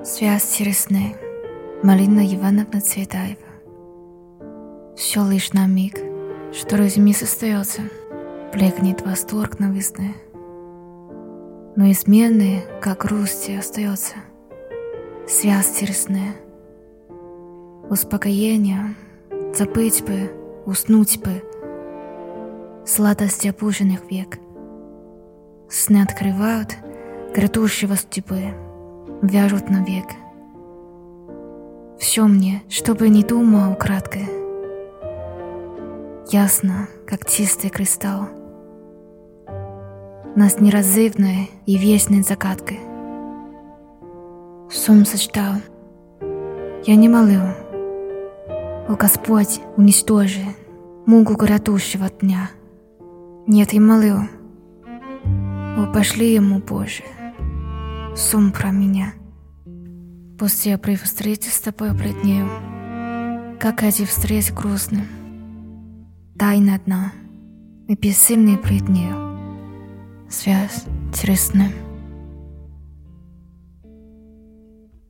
Связь через сны. Малина Ивановна Цветаева. Все лишь на миг, что разве не остается, блекнет восторг новизны. Но изменный, как грусти, остается связь через сны. Успокоение, забыть бы, уснуть бы, сладость опущенных век. Сны открывают грядущего судьбы, вяжут навек. Все мне, чтобы не думал украдкой, ясно, как чистый кристалл, нас неразрывной и вечной загадкой. Сон сочетал, я не молю, о Господь, уничтожи муку грядущего дня. Нет, я молю, о пошли ему, Боже, сон про меня. После при встрече с тобой бледнею, как эти встречи грустны. Тайна одна, и бессильный пред нею, связь через сны.